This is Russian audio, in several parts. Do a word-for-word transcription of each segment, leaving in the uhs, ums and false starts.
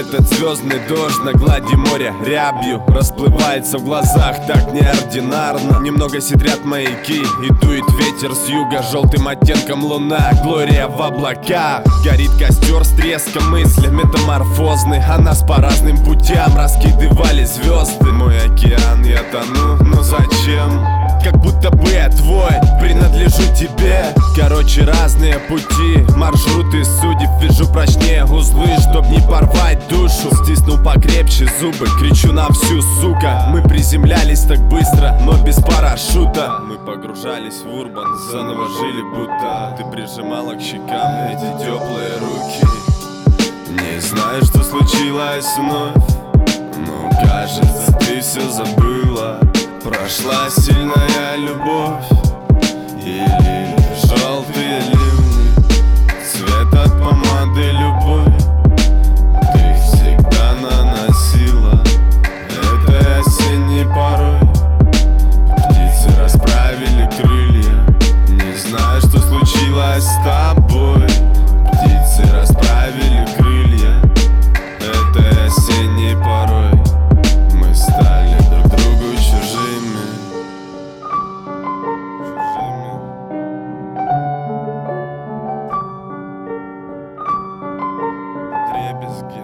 Этот звездный дождь на глади моря рябью расплывается в глазах так неординарно. Немного ситрят маяки и дует ветер с юга желтым оттенком луна. Глория в облаках, горит костер с треском, мысли метаморфозны, а нас по разным путям раскидывали звезды. Мой океан, я тону, но зачем? Как будто бы я твой, принадлежу тебе. Короче, разные пути, маршруты судеб. Вяжу прочнее узлы, чтоб не порвать душу. Стиснул покрепче зубы, кричу на всю, сука. Мы приземлялись так быстро, но без парашюта. Мы погружались в урбан, заново жили будто. Ты прижимала к щекам эти теплые руки. Не знаю, что случилось вновь, но кажется, ты все забыла. Прошла сильная любовь или желтые ливни, цвет от помады любовь ты всегда наносила этой осенней порой. Птицы расправили крылья, не знаю, что случилось с тобой. Птицы расправили крылья этой осенней порой. Мы стали друг другу чужими. Дребезги.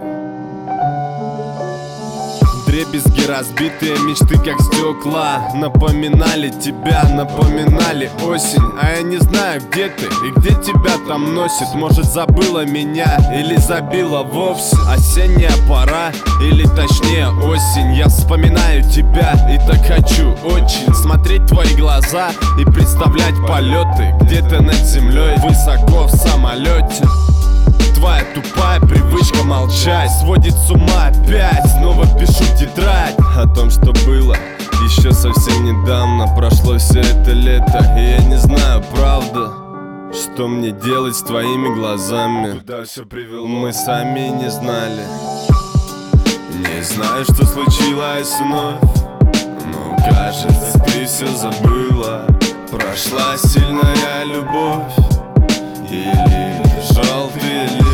Дребезги, разбитые мечты, как стекла, напоминали тебя, напоминали осень. А я не знаю, где ты и где тебя там носит. Может, забыла меня или забила вовсе. Осенняя пора, или точнее осень. Я вспоминаю тебя и так хочу очень смотреть в твои глаза и представлять полеты где-то над землей, высоко в самолете. Твоя тупая привычка молчать сводит с ума опять. Снова пишу тетрадь о том, что было еще совсем недавно. Прошло все это лето, и я не знаю, правда, что мне делать с твоими глазами. Куда все привело? Мы сами не знали. Не знаю, что случилось вновь, но кажется, ты все забыла. Прошла сильная любовь или желтые